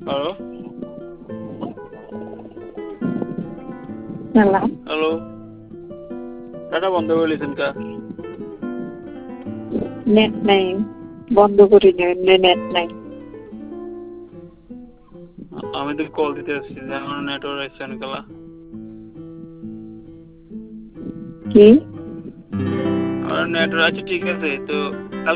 hello hello hello data বন্ধ করে লিছেন কা নেট নাই বন্ধ করি নেট নাই আমি তো কল দিতে আসছি আমার নেটওয়ার্ক আছে অনেকলা কি আর নেটওয়ার্ক আছে ঠিক আছে তো